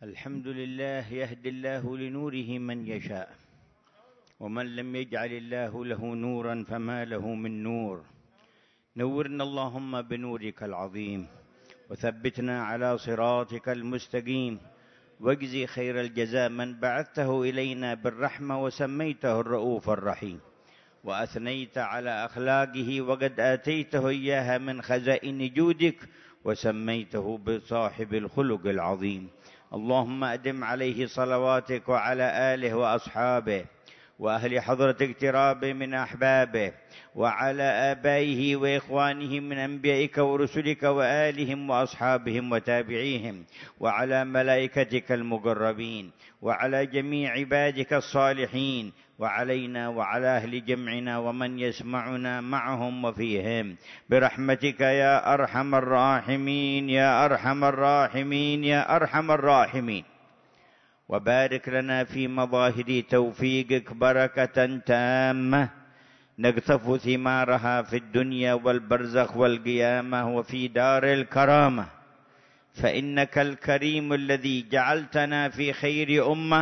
الحمد لله يهدي الله لنوره من يشاء، ومن لم يجعل الله له نورا فما له من نور. نورنا اللهم بنورك العظيم، وثبتنا على صراطك المستقيم، واجزي خير الجزاء من بعثته إلينا بالرحمة وسميته الرؤوف الرحيم، وأثنيت على أخلاقه وقد آتيته إياها من خزائن جودك، وسميته بصاحب الخلق العظيم. اللهم أدم عليه صلواتك وعلى آله وأصحابه وأهل حضرة اقترابه من أحبابه، وعلى آبائه وإخوانه من أنبيائك ورسلك وآلهم وأصحابهم وتابعيهم، وعلى ملائكتك المقربين، وعلى جميع عبادك الصالحين، وعلينا وعلى أهل جمعنا ومن يسمعنا معهم وفيهم، برحمتك يا أرحم الراحمين يا أرحم الراحمين يا أرحم الراحمين. وبارك لنا في مظاهر توفيقك بركة تامة نقطف ثمارها في الدنيا والبرزخ والقيامة وفي دار الكرامة، فإنك الكريم الذي جعلتنا في خير أمة،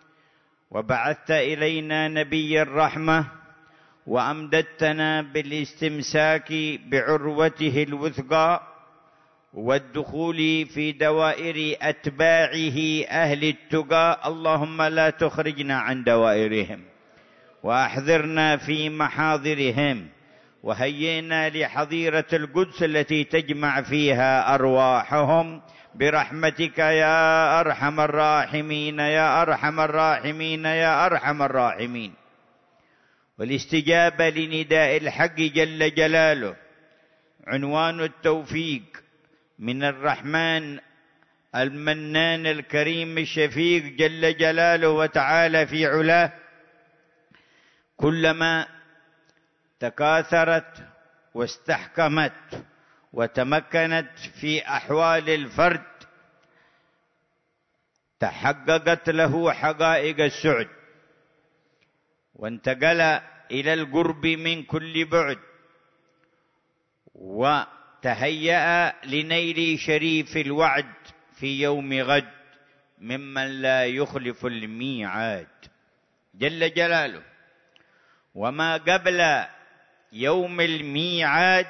وبعثت إلينا نبي الرحمة، وأمددتنا بالاستمساك بعروته الوثقى والدخول في دوائر أتباعه أهل التقى. اللهم لا تخرجنا عن دوائرهم، وأحضرنا في محاضرهم، وهيئنا لحظيرة القدس التي تجمع فيها أرواحهم، برحمتك يا أرحم الراحمين يا أرحم الراحمين يا أرحم الراحمين. والاستجابة لنداء الحق جل جلاله عنوان التوفيق من الرحمن المنان الكريم الشفيق جل جلاله وتعالى في علاه. كلما تكاثرت واستحكمت وتمكنت في أحوال الفرد تحققت له حقائق السعد، وانتقل إلى القرب من كل بعد، وتهيأ لنيل شريف الوعد في يوم غد ممن لا يخلف الميعاد جل جلاله. وما قبل يوم الميعاد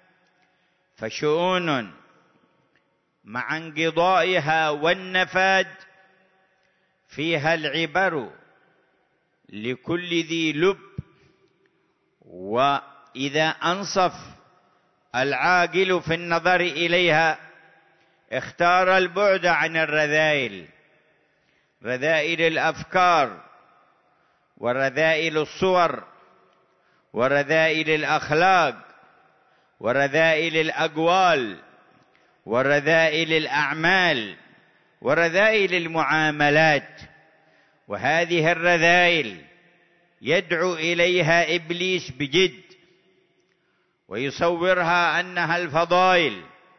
فشؤون مع انقضائها والنفاد فيها العبر لكل ذي لب، وإذا أنصف العاقل في النظر إليها اختار البعد عن الرذائل، رذائل الأفكار ورذائل الصور ورذائل الأخلاق ورذائل الأقوال ورذائل الأعمال ورذائل المعاملات. وهذه الرذائل يدعو إليها إبليس بجد، ويصورها أنها الفضائل،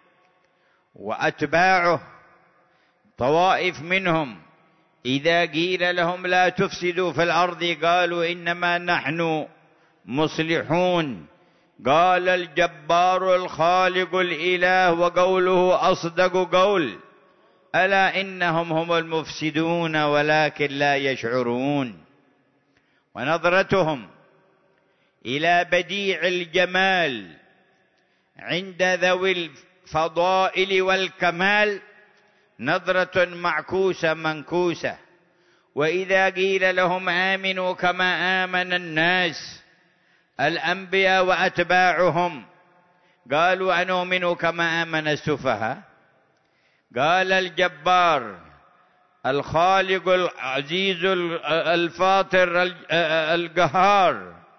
وأتباعه طوائف منهم إذا قيل لهم لا تفسدوا في الأرض قالوا إنما نحن مصلحون. قال الجبار الخالق الإله وقوله أصدق قول، ألا إنهم هم المفسدون ولكن لا يشعرون. ونظرتهم إلى بديع الجمال عند ذوي الفضائل والكمال نظرة معكوسة منكوسة، وإذا قيل لهم آمنوا كما آمن الناس الأنبياء وأتباعهم قالوا أنؤمن كما آمن السفهاء. قال الجبار الخالق العزيز الفاطر القهار،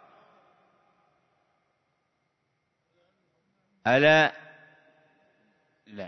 ألا لا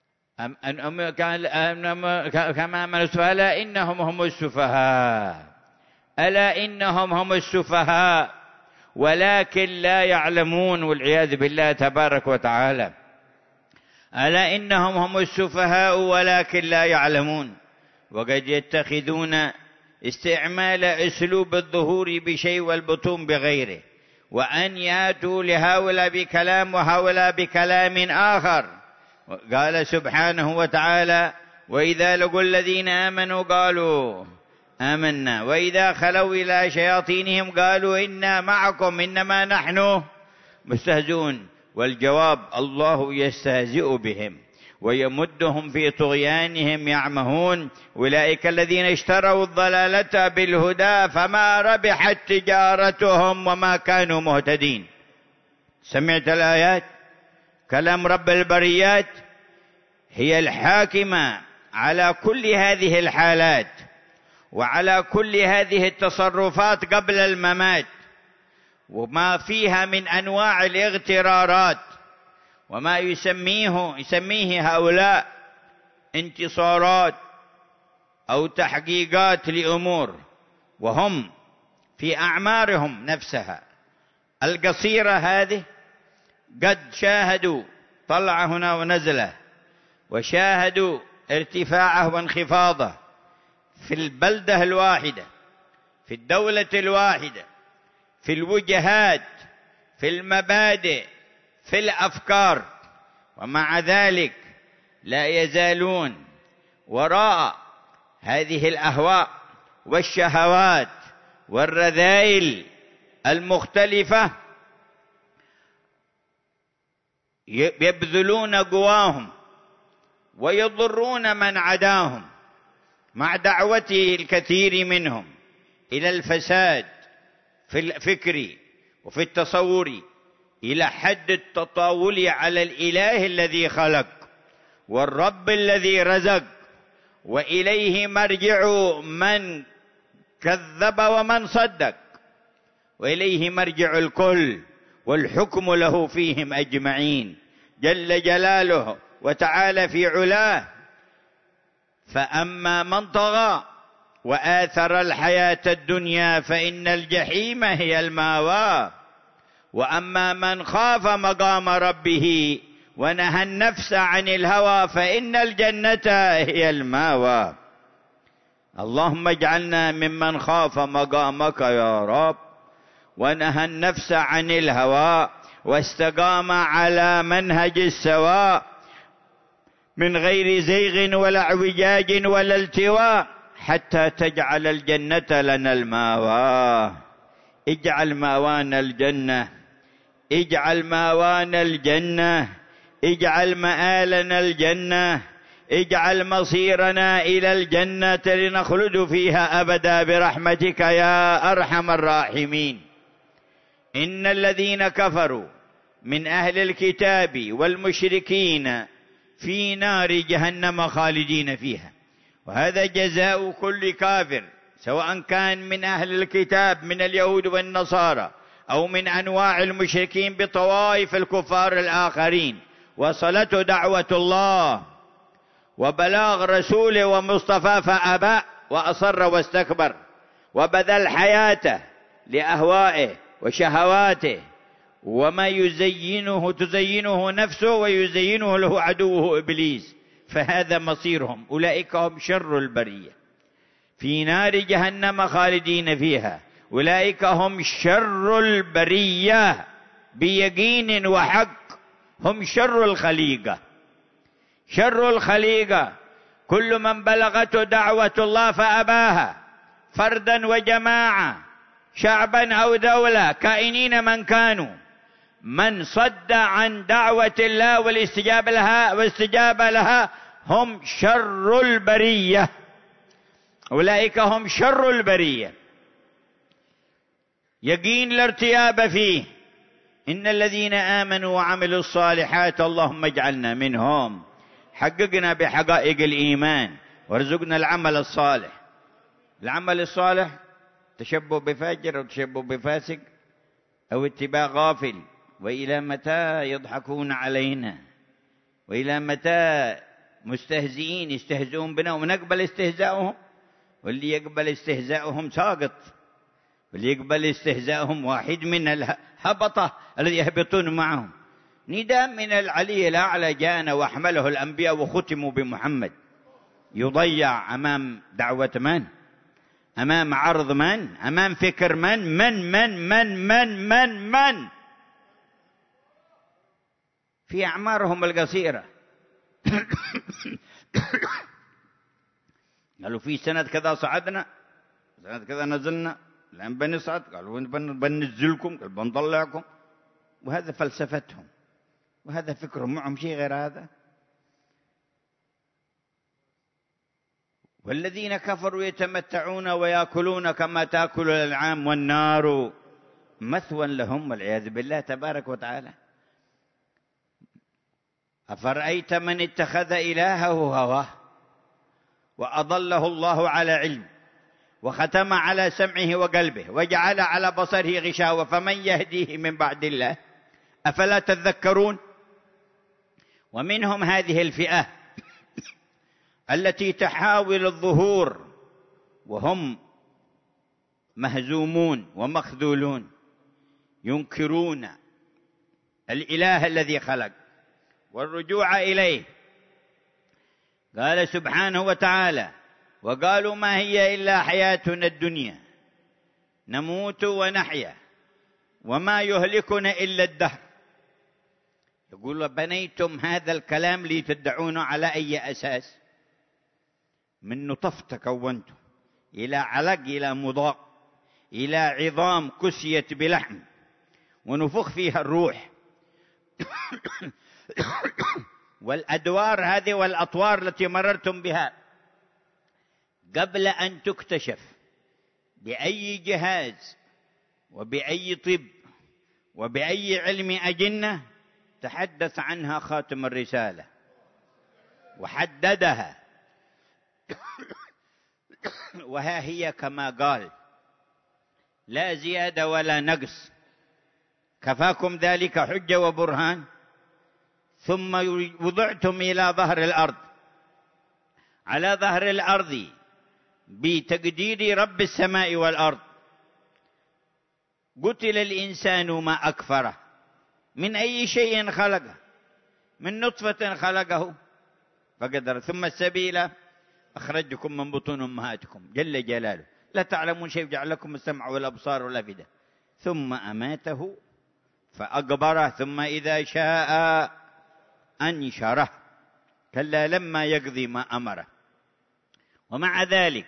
كما آمن السفهاء ألا إنهم هم السفهاء، ألا إنهم هم السفهاء ولكن لا يعلمون، والعياذ بالله تبارك وتعالى. ألا إنهم هم السفهاء ولكن لا يعلمون. وقد يتخذون استعمال أسلوب الظهور بشيء والبطون بغيره، وأن يأتوا لهؤلاء بكلام وهؤلاء بكلام آخر. قال سبحانه وتعالى وإذا لقوا الذين آمنوا قالوا آمنا وإذا خلوا إلى شياطينهم قالوا إنا معكم إنما نحن مستهزئون. والجواب: الله يستهزئ بهم ويمدهم في طغيانهم يعمهون. أولئك الذين اشتروا الضلالة بالهدى فما ربحت تجارتهم وما كانوا مهتدين. سمعت الآيات؟ كلام رب البريات هي الحاكمة على كل هذه الحالات وعلى كل هذه التصرفات قبل الممات، وما فيها من أنواع الاغترارات وما يسميه هؤلاء انتصارات أو تحقيقات لأمور، وهم في أعمارهم نفسها القصيرة هذه قد شاهدوا طلع هنا ونزله، وشاهدوا ارتفاعه وانخفاضه في البلدة الواحدة، في الدولة الواحدة، في الوجهات، في المبادئ، في الأفكار، ومع ذلك لا يزالون وراء هذه الأهواء والشهوات والرذائل المختلفة، يبذلون قواهم ويضرون من عداهم، مع دعوة الكثير منهم إلى الفساد في الفكر وفي التصور إلى حد التطاول على الإله الذي خلق والرب الذي رزق، وإليه مرجع من كذب ومن صدق، وإليه مرجع الكل والحكم له فيهم أجمعين جل جلاله وتعالى في علاه. فأما من طغى وآثر الحياة الدنيا فإن الجحيم هي المأوى، وأما من خاف مقام ربه ونهى النفس عن الهوى فإن الجنة هي المأوى. اللهم اجعلنا ممن خاف مقامك يا رب ونهى النفس عن الهوى واستقام على منهج السواء من غير زيغ ولا اعوجاج ولا التواء، حتى تجعل الجنة لنا المأوى. اجعل مأوانا الجنة، اجعل مأوانا الجنة، اجعل مآلنا الجنة، اجعل مصيرنا إلى الجنة لنخلد فيها أبدا برحمتك يا أرحم الراحمين. إن الذين كفروا من أهل الكتاب والمشركين في نار جهنم خالدين فيها، وهذا جزاء كل كافر سواء كان من أهل الكتاب من اليهود والنصارى أو من أنواع المشركين بطوائف الكفار الآخرين. وصلته دعوة الله وبلاغ رسوله ومصطفى فأبى وأصر واستكبر وبذل حياته لأهوائه وشهواته وما تزينه نفسه ويزينه له عدوه إبليس، فهذا مصيرهم. أولئك هم شر البرية في نار جهنم خالدين فيها، أولئك هم شر البرية بيقين وحق، هم شر الخليقة. شر الخليقة كل من بلغته دعوة الله فأباها، فردا وجماعة، شعبا أو دولة، كائنين من كانوا، من صد عن دعوة الله والاستجابة لها هم شر البرية. أولئك هم شر البرية، يقين الارتياب فيه. إن الذين آمنوا وعملوا الصالحات اللهم اجعلنا منهم، حققنا بحقائق الإيمان وارزقنا العمل الصالح. العمل الصالح تشبه بفاجر أو تشبه بفاسق أو اتباع غافل. وإلى متى يضحكون علينا؟ وإلى متى مستهزئين يستهزئون بنا ونقبل استهزاؤهم؟ واللي يقبل استهزاؤهم ساقط، واللي يقبل استهزاؤهم واحد من الهبطة الذي يهبطون معهم. نداء من العلي الأعلى جاءنا وأحمله الأنبياء وختموا بمحمد، يضيع أمام دعوة من؟ أمام عرض من؟ أمام فكر من؟ من في أعمارهم القصيرة قالوا في سنة كذا صعدنا، سنة كذا نزلنا، الآن بنصعد، قالوا بننزلكم، قالوا بنطلعكم. وهذا فلسفتهم وهذا فكرهم، معهم شيء غير هذا. والذين كفروا يتمتعون ويأكلون كما تأكل الأنعام والنار مثوى لهم والعياذ بالله تبارك وتعالى. أفرأيت من اتخذ إلهه هواه وأضله الله على علم وختم على سمعه وقلبه وجعل على بصره غشاوة فمن يهديه من بعد الله أفلا تذكرون. ومنهم هذه الفئة التي تحاول الظهور وهم مهزومون ومخذولون، ينكرون الإله الذي خلق والرجوع إليه. قال سبحانه وتعالى: وقالوا ما هي إلا حياتنا الدنيا نموت ونحيا وما يهلكنا إلا الدهر. يقول: بنيتم هذا الكلام لتدعونه على أي أساس؟ من نطفة كونته إلى علق إلى مضاق إلى عظام كسيت بلحم ونفخ فيها الروح والأدوار هذه والأطوار التي مررتم بها قبل أن تكتشف بأي جهاز وبأي طب وبأي علم أجنة تحدث عنها خاتم الرسالة وحددها. وها هي كما قال: لا زيادة ولا نقص، كفاكم ذلك حجة وبرهان. ثم وضعتم إلى ظهر الأرض، على ظهر الأرض بتقدير رب السماء والأرض. قتل الإنسان ما أكفره، من أي شيء خلقه؟ من نطفة خلقه فقدر، ثم السبيل أخرجكم من بطون أمهاتكم جل جلاله لا تعلمون شيء، جعل لكم السمع والأبصار والأفئدة، ثم أماته فأقبره، ثم إذا شاء أنشره، كلا لما يقضي ما أمره. ومع ذلك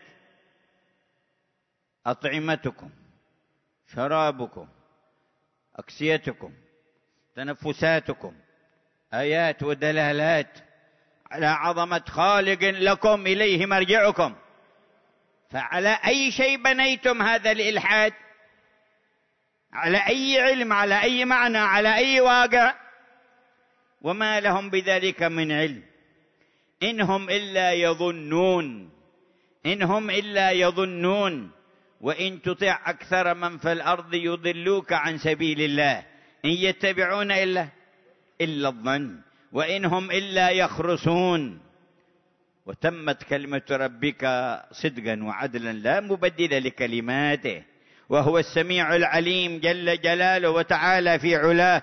أطعمتكم، شرابكم، أكسيتكم، تنفساتكم آيات ودلالات على عظمة خالق لكم إليه مرجعكم. فعلى أي شيء بنيتم هذا الإلحاد؟ على أي علم؟ على أي معنى؟ على أي واقع؟ وما لهم بذلك من علم، إنهم إلا يظنون، إنهم إلا يظنون. وإن تطع أكثر من في الأرض يضلوك عن سبيل الله إن يتبعون إلا الظن وإنهم إلا يخرصون. وتمت كلمة ربك صدقا وعدلا لا مبدل لكلماته وهو السميع العليم جل جلاله وتعالى في علاه.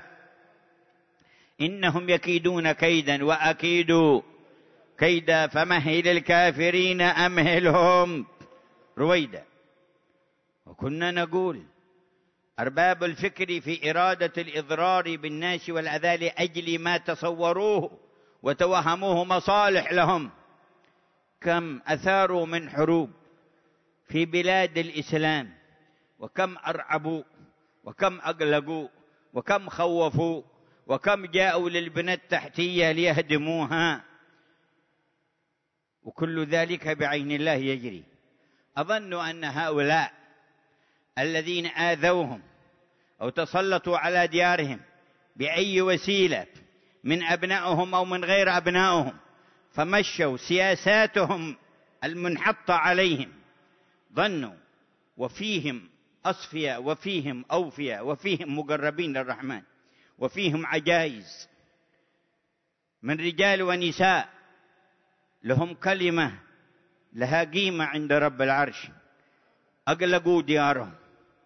إنهم يكيدون كيدا وأكيد كيدا فمهل الكافرين أمهلهم رويدا. وكنا نقول: أرباب الفكر في إرادة الإضرار بالناس والأذى لأجل ما تصوروه وتوهموه مصالح لهم، كم أثاروا من حروب في بلاد الإسلام، وكم أرعبوا، وكم أقلقوا، وكم خوفوا، وكم جاءوا للبنى التحتية ليهدموها، وكل ذلك بعين الله يجري. أظن أن هؤلاء الذين آذوهم أو تسلطوا على ديارهم بأي وسيلة من أبنائهم أو من غير أبنائهم، فمشوا سياساتهم المنحطة عليهم، ظنوا وفيهم أصفياء وفيهم أوفياء وفيهم مقربين للرحمن وفيهم عجائز من رجال ونساء لهم كلمة لها قيمة عند رب العرش. أقلقوا ديارهم،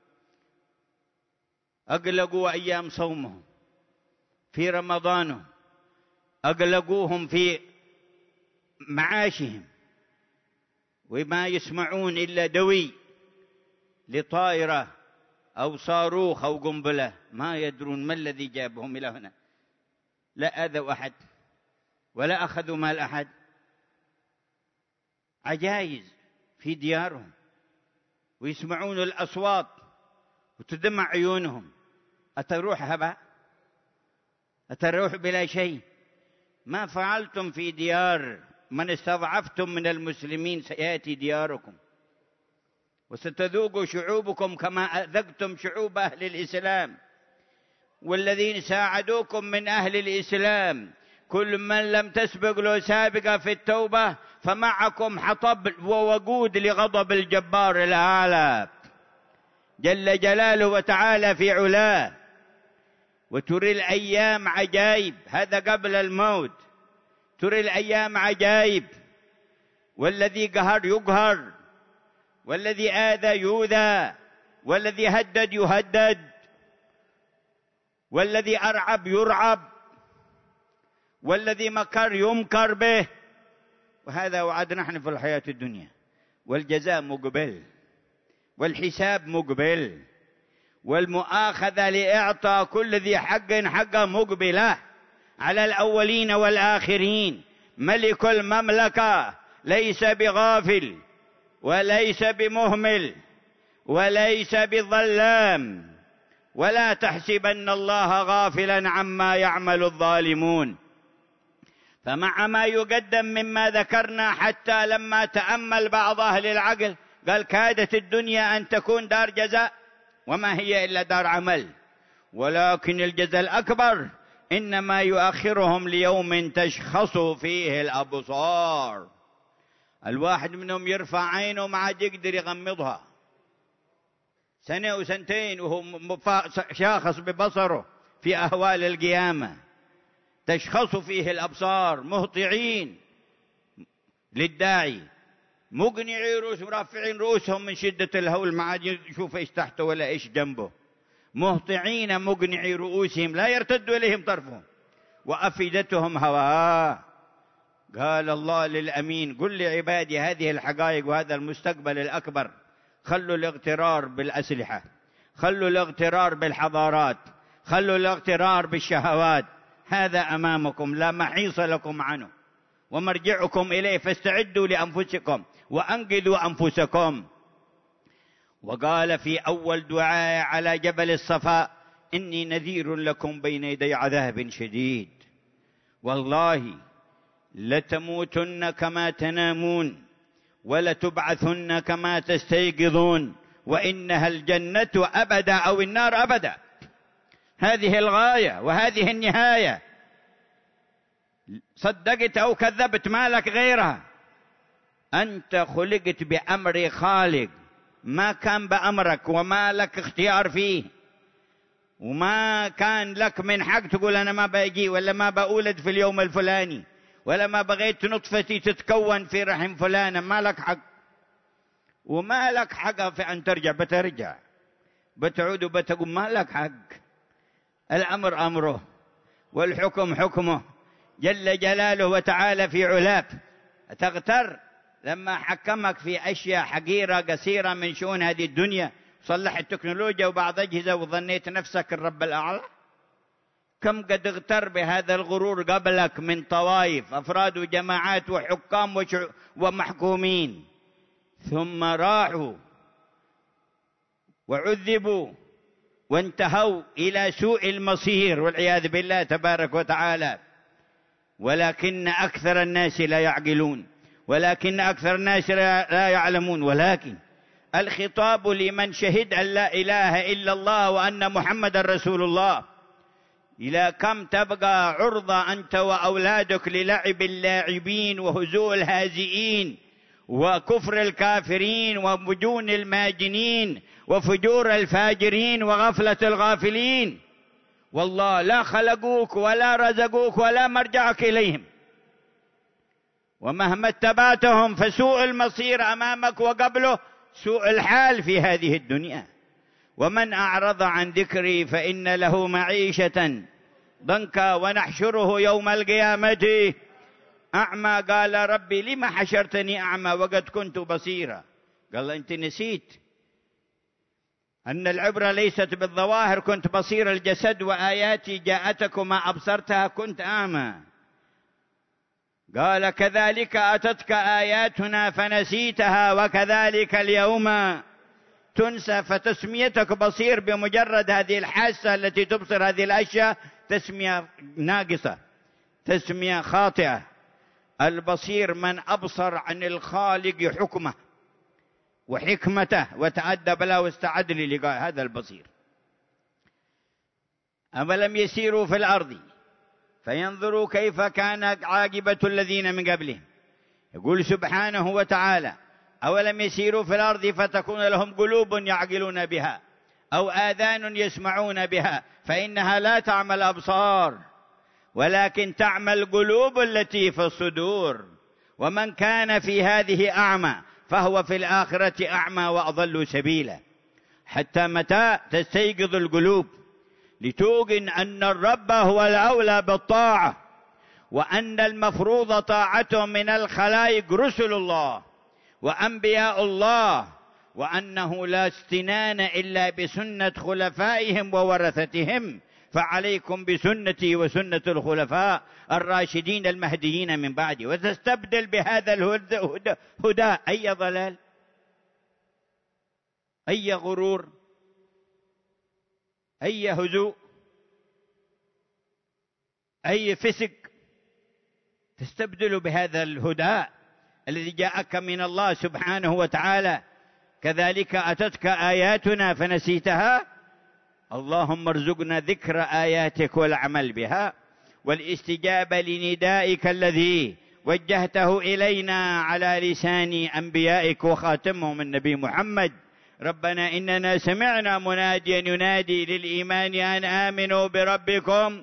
أقلقوا أيام صومهم في رمضان، أقلقوهم في معاشهم، وما يسمعون إلا دوي لطائرة أو صاروخ أو قنبلة، ما يدرون ما الذي جابهم إلى هنا. لا آذوا أحد ولا أخذوا مال أحد، عجائز في ديارهم، ويسمعون الأصوات وتدمع عيونهم. أتروح هباء؟ أتروح بلا شيء؟ ما فعلتم في ديار من استضعفتم من المسلمين سيأتي دياركم، وستذوق شعوبكم كما أذقتم شعوب أهل الإسلام. والذين ساعدوكم من أهل الإسلام كل من لم تسبق له سابقة في التوبة فمعكم حطب ووقود لغضب الجبار الأعلى جل جلاله وتعالى في علاه. وترى الأيام عجائب، هذا قبل الموت. ترى الأيام عجائب، والذي قهر يقهر، والذي آذى يؤذى، والذي هدد يهدد، والذي أرعب يرعب، والذي مكر يمكر به. وهذا وعد نحن في الحياة الدنيا، والجزاء مقبل، والحساب مقبل، والمؤاخذة لإعطاء كل ذي حق حقه مقبلة على الأولين والآخرين. ملك المملكة ليس بغافل، وليس بمهمل، وليس بظلام، ولا تحسبن الله غافلا عما يعمل الظالمون. فمع ما يقدم مما ذكرنا، حتى لما تأمل بعض أهل العقل قال كادت الدنيا أن تكون دار جزاء، وما هي إلا دار عمل، ولكن الجزاء الأكبر إنما يؤخرهم ليوم تشخص فيه الأبصار. الواحد منهم يرفع عينه ما عاد يقدر يغمضها، سنة وسنتين وهو شاخص ببصره في أهوال القيامة. تشخص فيه الأبصار، مهطعين للداعي، مقنعي رؤوسهم، رافعين رؤوسهم من شدة الهول، ما عاد يشوف إيش تحته ولا إيش جنبه. مهطعين مقنعي رؤوسهم لا يرتد إليهم طرفهم، وأفئدتهم هواء. قال الله للأمين قل لعبادي هذه الحقائق وهذا المستقبل الأكبر. خلوا الاغترار بالأسلحة، خلوا الاغترار بالحضارات، خلوا الاغترار بالشهوات. هذا أمامكم لا محيص لكم عنه، ومرجعكم إليه، فاستعدوا لأنفسكم وأنقذوا أنفسكم. وقال في أول دعاء على جبل الصفا إني نذير لكم بين يدي عذاب شديد. والله لتموتن كما تنامون، ولتبعثن كما تستيقظون، وإنها الجنة أبدا أو النار أبدا. هذه الغاية وهذه النهاية. صدقت أو كذبت ما لك غيرها. أنت خلقت بأمر خالق، ما كان بأمرك وما لك اختيار فيه، وما كان لك من حق تقول أنا ما بأجي ولا ما بأولد في اليوم الفلاني ولا ما بغيت نطفتي تتكون في رحم فلانة. ما لك حق، وما لك حق في أن ترجع. بترجع بتعود وبتقول ما لك حق. الأمر أمره والحكم حكمه جل جلاله وتعالى في علاه. تغتر لما حكمك في أشياء حقيرة قصيرة من شؤون هذه الدنيا، صلح التكنولوجيا وبعض أجهزة وظنيت نفسك الرب الأعلى. كم قد اغتر بهذا الغرور قبلك من طوائف، أفراد وجماعات وحكام ومحكومين، ثم راحوا وعذبوا وانتهوا إلى سوء المصير والعياذ بالله تبارك وتعالى. ولكن أكثر الناس لا يعقلون، ولكن أكثر الناس لا يعلمون. ولكن الخطاب لمن شهد أن لا إله إلا الله وأن محمد رسول الله. إلى كم تبقى عرضة أنت وأولادك للعب اللاعبين وهزوء الهازئين وكفر الكافرين ومجون الماجنين وفجور الفاجرين وغفلة الغافلين. والله لا خلقوك ولا رزقوك ولا مرجعك إليهم، ومهما اتبعتهم فسوء المصير أمامك وقبله سوء الحال في هذه الدنيا. ومن أعرض عن ذكري فإن له معيشة ضنكا ونحشره يوم القيامة أعمى. قال ربي لما حشرتني أعمى وقد كنت بصيرا؟ قال أنت نسيت أن العبرة ليست بالظواهر، كنت بصير الجسد وآياتي جاءتك وما أبصرتها كنت أعمى. قال كذلك أتتك آياتنا فنسيتها وكذلك اليوم تنسى. فتسميتك بصير بمجرد هذه الحاسة التي تبصر هذه الأشياء تسمية ناقصة، تسمية خاطئة. البصير من أبصر عن الخالق حكمه وحكمته وتأدب له واستعد للقاء، هذا البصير. أولم يسيروا في الأرض فينظروا كيف كان عاقبة الذين من قبلهم. يقول سبحانه وتعالى: أولم يسيروا في الأرض فتكون لهم قلوب يعقلون بها أو آذان يسمعون بها فإنها لا تعمى الأبصار ولكن تعمى القلوب التي في الصدور. ومن كان في هذه أعمى فهو في الآخرة أعمى وأضل سبيلا. حتى متى تستيقظ القلوب لتوقن أن الرب هو الأولى بالطاعة، وأن المفروض طاعته من الخلائق رسل الله وأنبياء الله، وأنه لا استنان إلا بسنة خلفائهم وورثتهم. فعليكم بسنتي وسنة الخلفاء الراشدين المهديين من بعدي، وتستبدل بهذا الهدى أي ضلال، أي غرور، أي هزوء، أي فسق. تستبدل بهذا الهدى الذي جاءك من الله سبحانه وتعالى. كذلك أتتك آياتنا فنسيتها. اللهم ارزقنا ذكر آياتك والعمل بها والاستجابة لندائك الذي وجهته إلينا على لسان أنبيائك وخاتمهم النبي محمد. ربنا إننا سمعنا مناديا ينادي للإيمان أن آمنوا بربكم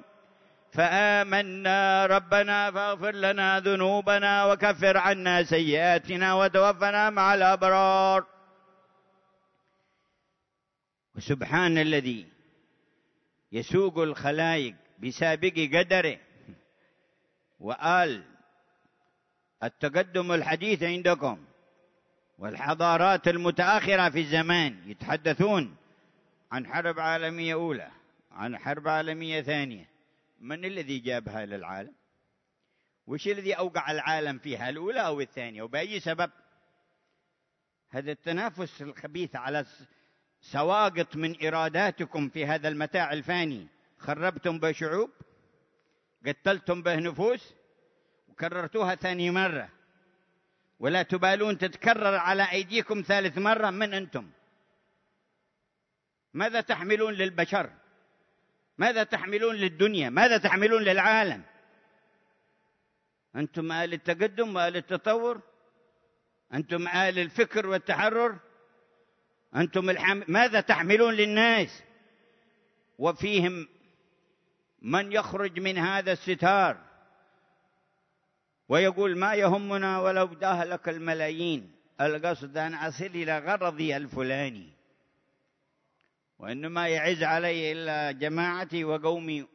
فآمنا ربنا فاغفر لنا ذنوبنا وكفر عنا سيئاتنا وتوفنا مع الأبرار. وسبحان الذي يسوق الخلائق بسابق قدره. وقال التقدم الحديث عندكم والحضارات المتأخرة في الزمان يتحدثون عن حرب عالمية أولى، عن حرب عالمية ثانية. من الذي جابها للعالم؟ وش الذي أوقع العالم فيها، الأولى أو الثانية، وبأي سبب؟ هذا التنافس الخبيث على سواقط من إراداتكم في هذا المتاع الفاني. خربتم به شعوب، قتلتم به نفوس، وكررتوها ثاني مرة، ولا تبالون تتكرر على أيديكم ثالث مرة. من أنتم؟ ماذا تحملون للبشر؟ ماذا تحملون للدنيا؟ ماذا تحملون للعالم؟ أنتم آل التقدم وآل التطور، أنتم آل الفكر والتحرر، أنتم ماذا تحملون للناس؟ وفيهم من يخرج من هذا الستار ويقول ما يهمنا ولو داهلك الملايين، القصد أن أصل إلى غرضي الفلاني، وإنما يعز علي إلا جماعتي وقومي،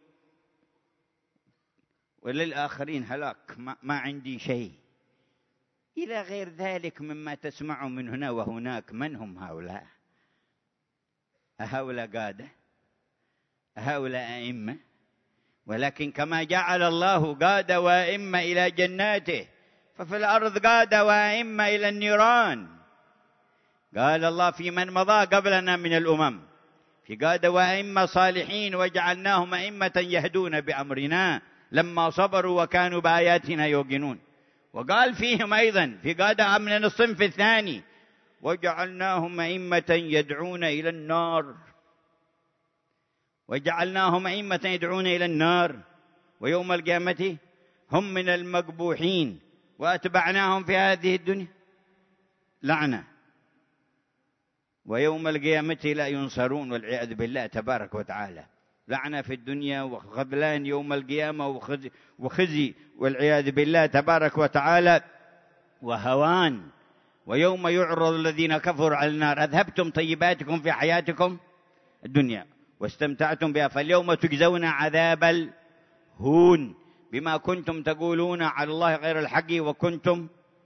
وللآخرين هلاك، ما عندي شيء، إلى غير ذلك مما تسمع من هنا وهناك. من هم هؤلاء؟ أهؤلاء قادة؟ أهؤلاء أئمة؟ ولكن كما جعل الله قادة وأئمة إلى جناته، ففي الأرض قادة وأئمة إلى النيران. قال الله في من مضى قبلنا من الأمم في قادة وأئمة صالحين وجعلناهم أئمة يهدون بأمرنا لما صبروا وكانوا بآياتنا يوقنون. وقال فيهم أيضا في قادة من الصنف الثاني وجعلناهم أئمة يدعون إلى النار، وجعلناهم أئمة يدعون إلى النار ويوم القيامة هم من المقبوحين وأتبعناهم في هذه الدنيا لعنة ويوم القيامة لا ينصرون والعياذ بالله تبارك وتعالى. لعنة في الدنيا وخذلان يوم القيامة وخزي والعياذ بالله تبارك وتعالى وهوان. ويوم يعرض الذين كفروا على النار أذهبتم طيباتكم في حياتكم الدنيا واستمتعتم بها فاليوم تجزون عذاب الهون بما كنتم تقولون على الله غير الحق وكنتم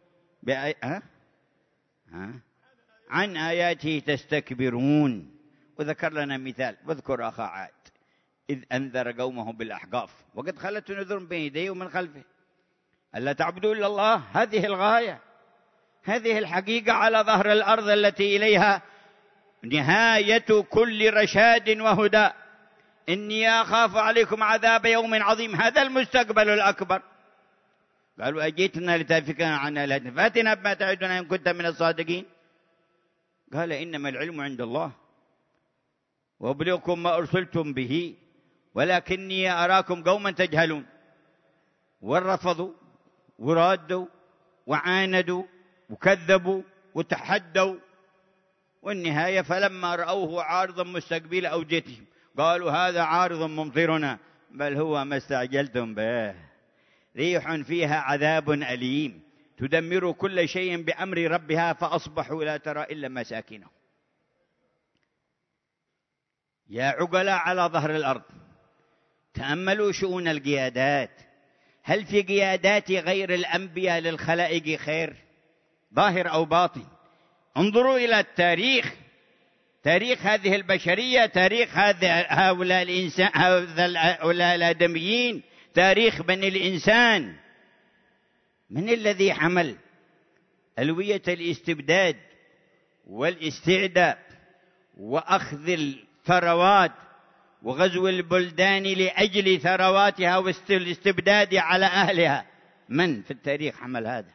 عن آياته تستكبرون. وذكر لنا مثال واذكر أخا عاد إذ أنذر قومه بالأحقاف وقد خلت نذر بين يديه ومن خلفه ألا تعبدوا إلا الله. هذه الغاية، هذه الحقيقة على ظهر الأرض التي إليها نهاية كل رشاد وهدى. إني أخاف عليكم عذاب يوم عظيم. هذا المستقبل الأكبر. قالوا أجيتنا لتأفكنا عن آلهتنا فأتنا بما تعدنا إن كنت من الصادقين. قال إنما العلم عند الله وأبلغكم ما أرسلتم به ولكني أراكم قوما تجهلون. ورفضوا ورادوا وعاندوا وكذبوا وتحدوا، والنهاية فلما رأوه عارضا مستقبل أوديتهم قالوا هذا عارض ممطرنا بل هو ما استعجلتم به ريح فيها عذاب أليم تدمر كل شيء بأمر ربها فأصبحوا لا ترى إلا مساكنهم. يا عقلاء على ظهر الأرض تأملوا شؤون القيادات. هل في قيادات غير الأنبياء للخلائق خير ظاهر أو باطن؟ انظروا إلى التاريخ، تاريخ هذه البشرية، تاريخ هؤلاء الآدميين، تاريخ بني الإنسان. من الذي حمل ألوية الاستبداد والاستعداء وأخذ الثروات وغزو البلدان لأجل ثرواتها والاستبداد على أهلها؟ من في التاريخ حمل هذا؟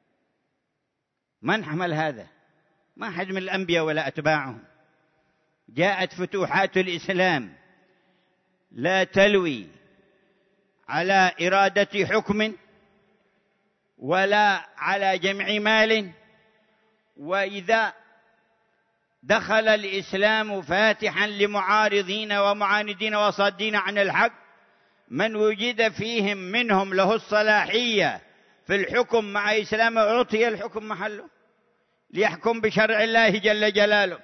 من حمل هذا؟ ما حد من الأنبياء ولا أتباعهم. جاءت فتوحات الإسلام لا تلوي على إرادة حكم ولا على جمع مال. وإذا دخل الإسلام فاتحا لمعارضين ومعاندين وصادين عن الحق من وجد فيهم منهم له الصلاحية في الحكم مع إسلام أعطي الحكم محله ليحكم بشرع الله جل جلاله.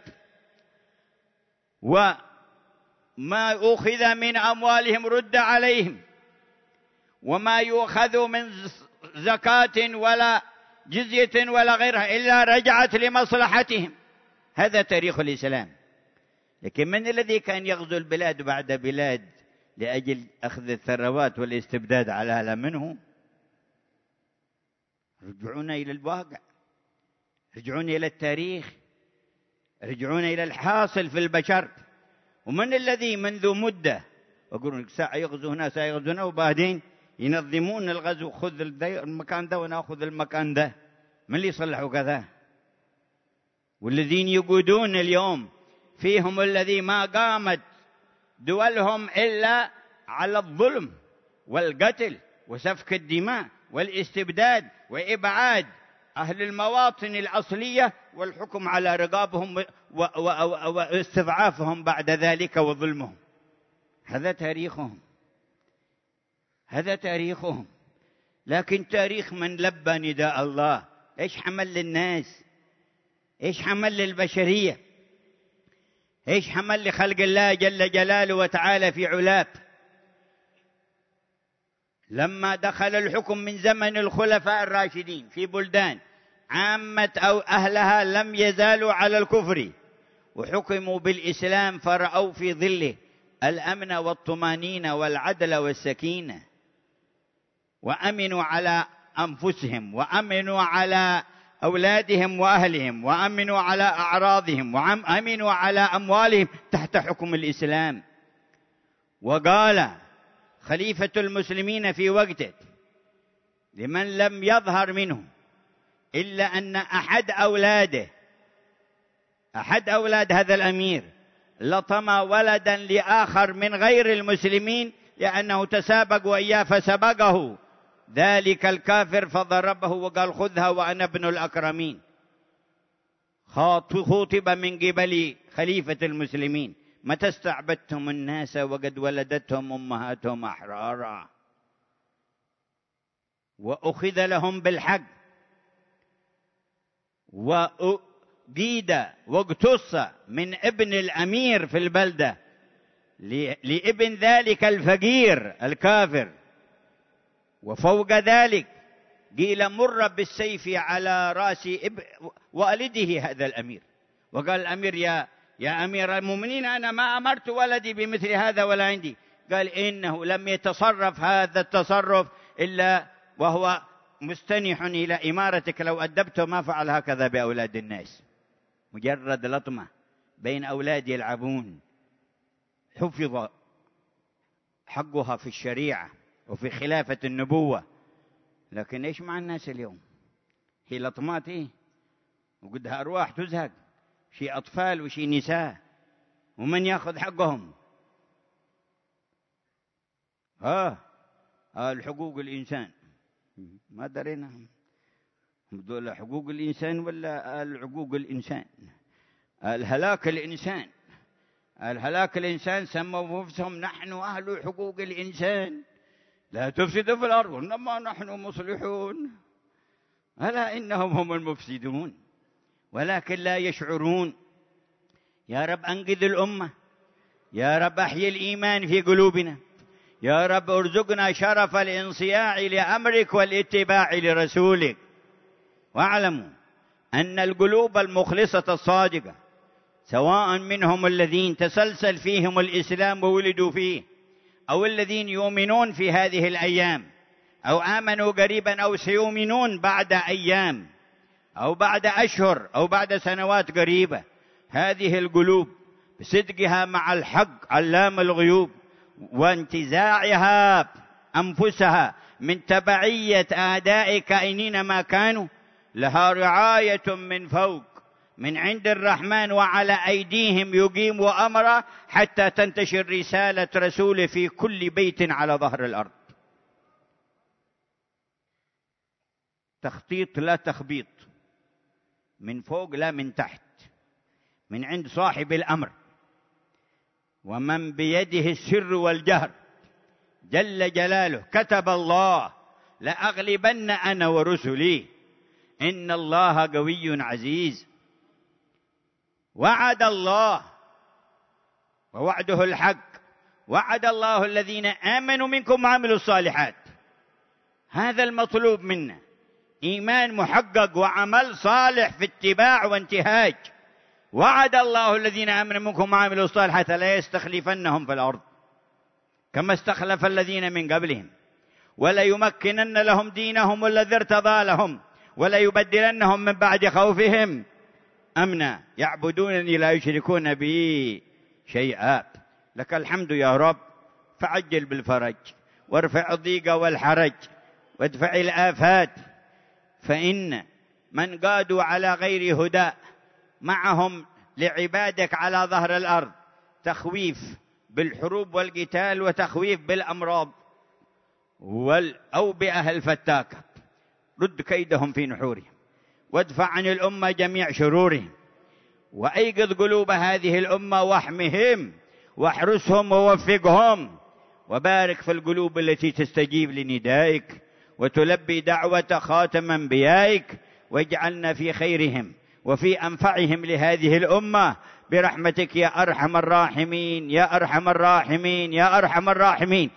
وما أخذ من أموالهم رد عليهم، وما يؤخذ من زكاة ولا جزية ولا غيرها إلا رجعت لمصلحتهم. هذا تاريخ الإسلام. لكن من الذي كان يغزو البلاد بعد بلاد لأجل أخذ الثروات والاستبداد على أهل منه؟ رجعونا إلى الواقع، رجعونا إلى التاريخ، رجعونا إلى الحاصل في البشر. ومن الذي منذ مدة يقولون ساعة يغزو هنا ساعة يغزو هنا وبعدين ينظمون الغزو، خذ المكان ده ونأخذ المكان ده. من اللي يصلحوا كذا؟ والذين يقودون اليوم فيهم الذي ما قامت دولهم إلا على الظلم والقتل وسفك الدماء والاستبداد وإبعاد أهل المواطن الأصلية والحكم على رقابهم واستضعافهم بعد ذلك وظلمهم. هذا تاريخهم، هذا تاريخهم. لكن تاريخ من لبى نداء الله إيش حمل للناس؟ إيش حمل للبشرية؟ إيش حمل لخلق الله جل جلاله وتعالى في علاه؟ لما دخل الحكم من زمن الخلفاء الراشدين في بلدان عامة أو أهلها لم يزالوا على الكفر وحكموا بالإسلام فرأوا في ظله الأمن والطمانينة والعدل والسكينة، وأمنوا على أنفسهم وأمنوا على أولادهم وأهلهم وأمنوا على أعراضهم وأمنوا على أموالهم تحت حكم الإسلام. وقال خليفة المسلمين في وقته لمن لم يظهر منه إلا أن أحد أولاد هذا الأمير لطم ولدا لآخر من غير المسلمين لأنه تسابق وإياه فسبقه ذلك الكافر فضربه وقال خذها وأنا ابن الأكرمين. خاطب من قبل خليفة المسلمين متى استعبدتم الناس وقد ولدتهم أمهاتهم أحرارا؟ وأخذ لهم بالحق وقيد واقتص من ابن الأمير في البلدة لابن ذلك الفقير الكافر. وفوق ذلك قيل مر بالسيف على رأس والده هذا الأمير. وقال الأمير يا أمير المؤمنين أنا ما أمرت ولدي بمثل هذا ولا عندي. قال إنه لم يتصرف هذا التصرف إلا وهو مستنح إلى إمارتك لو أدبته ما فعل هكذا بأولاد الناس. مجرد لطمة بين أولاد يلعبون حفظ حقها في الشريعة وفي خلافة النبوة. لكن إيش مع الناس اليوم؟ هي لطمات إيه؟ وقدها أرواح تزهق، شي أطفال وشي نساء، ومن يأخذ حقهم؟ الحقوق الإنسان، ما درينا دول حقوق الإنسان ولا العقوق الإنسان. الهلاك الإنسان، الهلاك الإنسان سموا نفسهم نحن أهل حقوق الإنسان، لا تفسدوا في الأرض إنما نحن مصلحون. ألا إنهم هم المفسدون ولكن لا يشعرون. يا رب أنقذ الأمة، يا رب أحيي الإيمان في قلوبنا، يا رب ارزقنا شرف الانصياع لأمرك والاتباع لرسولك. واعلموا أن القلوب المخلصة الصادقة سواء منهم الذين تسلسل فيهم الإسلام وولدوا فيه، أو الذين يؤمنون في هذه الأيام، أو آمنوا قريبا أو سيؤمنون بعد أيام أو بعد أشهر أو بعد سنوات قريبة، هذه القلوب بصدقها مع الحق علام الغيوب وانتزاعها أنفسها من تبعية أعداء كائنين ما كانوا، لها رعاية من فوق من عند الرحمن، وعلى أيديهم يقيم أمره حتى تنتشر رسالة رسوله في كل بيت على ظهر الأرض. تخطيط لا تخبيط، من فوق لا من تحت، من عند صاحب الأمر ومن بيده السر والجهر جل جلاله. كتب الله لأغلبن أنا ورسلي إن الله قوي عزيز. وعد الله ووعده الحق، وعد الله الذين آمنوا منكم وعملوا الصالحات. هذا المطلوب منا، إيمان محقق وعمل صالح في اتباع وانتهاج. وعد الله الذين آمنوا منكم وعملوا الصالحات لا يستخلفنهم في الأرض كما استخلف الذين من قبلهم، ولا يمكنن لهم دينهم الذي ارتضى لهم، ولا يبدلنهم من بعد خوفهم أمنا يعبدونني لا يشركون بي شيئا. لك الحمد يا رب، فعجل بالفرج وارفع الضيق والحرج وادفع الآفات، فإن من قادوا على غير هدى معهم لعبادك على ظهر الأرض تخويف بالحروب والقتال وتخويف بالأمراض والأوبئة الفتاكة. رد كيدهم في نحورهم وادفع عن الأمة جميع شرورهم، وأيقظ قلوب هذه الأمة واحمهم واحرسهم ووفقهم، وبارك في القلوب التي تستجيب لندائك وتلبي دعوة خاتم أنبيائك، واجعلنا في خيرهم وفي أنفعهم لهذه الأمة برحمتك يا أرحم الراحمين يا أرحم الراحمين يا أرحم الراحمين.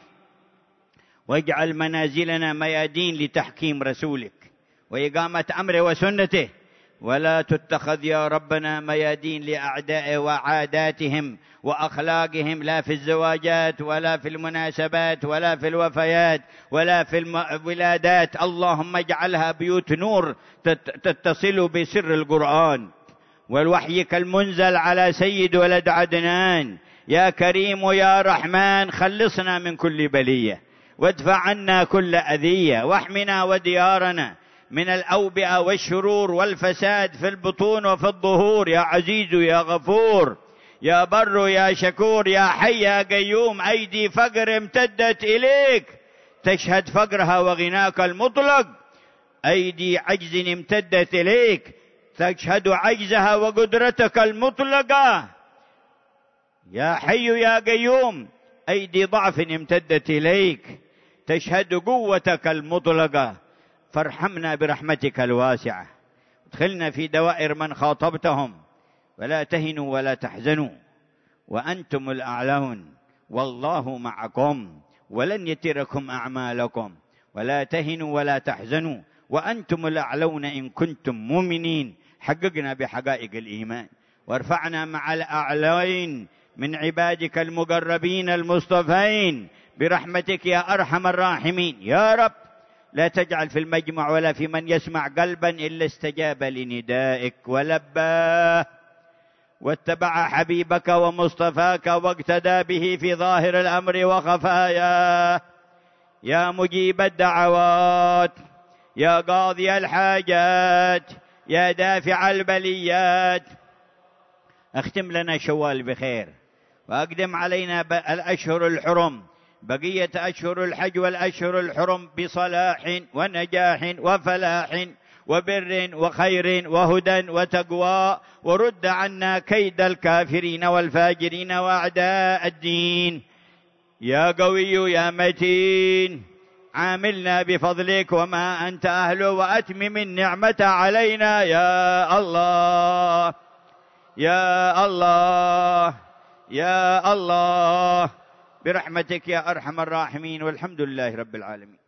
واجعل منازلنا ميادين لتحكيم رسولك وإقامة أمره وسنته، ولا تتخذ يا ربنا ميادين لأعداء وعاداتهم وأخلاقهم، لا في الزواجات ولا في المناسبات ولا في الوفيات ولا في الولادات. اللهم اجعلها بيوت نور تتصل بسر القرآن والوحي كالمنزل على سيد ولد عدنان. يا كريم يا رحمن خلصنا من كل بلية وادفع عنا كل أذية، واحمنا وديارنا من الأوبئة والشرور والفساد في البطون وفي الظهور. يا عزيز يا غفور يا بر يا شكور يا حي يا قيوم. أيدي فقر امتدت إليك تشهد فقرها وغناك المطلق، أيدي عجز امتدت إليك تشهد عجزها وقدرتك المطلقة. يا حي يا قيوم أيدي ضعف امتدت إليك تشهد قوتك المطلقة، فارحمنا برحمتك الواسعة، ادخلنا في دوائر من خاطبتهم، ولا تهنوا ولا تحزنوا وأنتم الأعلون والله معكم ولن يتركم أعمالكم، ولا تهنوا ولا تحزنوا وأنتم الأعلون إن كنتم مؤمنين. حققنا بحقائق الإيمان وارفعنا مع الأعلين من عبادك المقربين المصطفين برحمتك يا أرحم الراحمين. يا رب لا تجعل في المجمع ولا في من يسمع قلبا إلا استجاب لندائك ولباه واتبع حبيبك ومصطفاك واقتدى به في ظاهر الأمر وخفاياه. يا مجيب الدعوات، يا قاضي الحاجات، يا دافع البليات، اختم لنا شوال بخير وأقدم علينا الأشهر الحرم، بقية أشهر الحج والأشهر الحرم بصلاح ونجاح وفلاح وبر وخير وهدى وتقوى، ورد عنا كيد الكافرين والفاجرين وأعداء الدين. يا قوي يا متين عاملنا بفضلك وما أنت أهله، وأتمم النعمة علينا يا الله يا الله يا الله برحمتك يا أرحم الراحمين، والحمد لله رب العالمين.